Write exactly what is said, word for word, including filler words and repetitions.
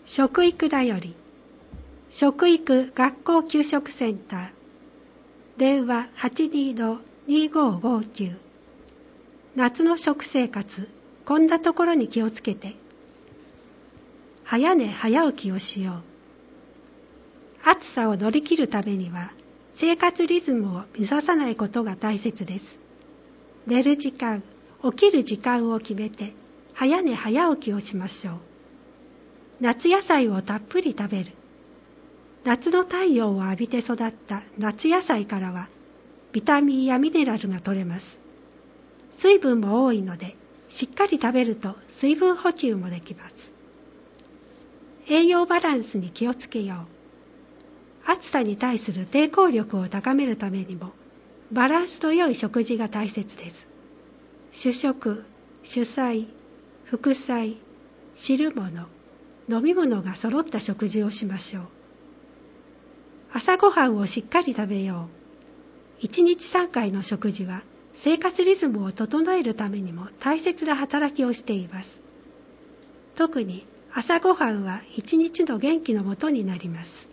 食育だより、食育学校給食センター、電話 はちにーのにーごーごーきゅう。夏の食生活、こんなところに気をつけて。早寝早起きをしよう。暑さを乗り切るためには、生活リズムを乱さないことが大切です。寝る時間、起きる時間を決めて、早寝早起きをしましょう。夏野菜をたっぷり食べる。夏の太陽を浴びて育った夏野菜からは、ビタミンやミネラルが取れます。水分も多いので、しっかり食べると水分補給もできます。栄養バランスに気をつけよう。暑さに対する抵抗力を高めるためにも、バランスの良い食事が大切です。主食、主菜、副菜、汁物、飲み物が揃った食事をしましょう。朝ごはんをしっかり食べよう。いちにちさんかいの食事は生活リズムを整えるためにも大切な働きをしています。特に朝ごはんはいちにちの元気のもとになります。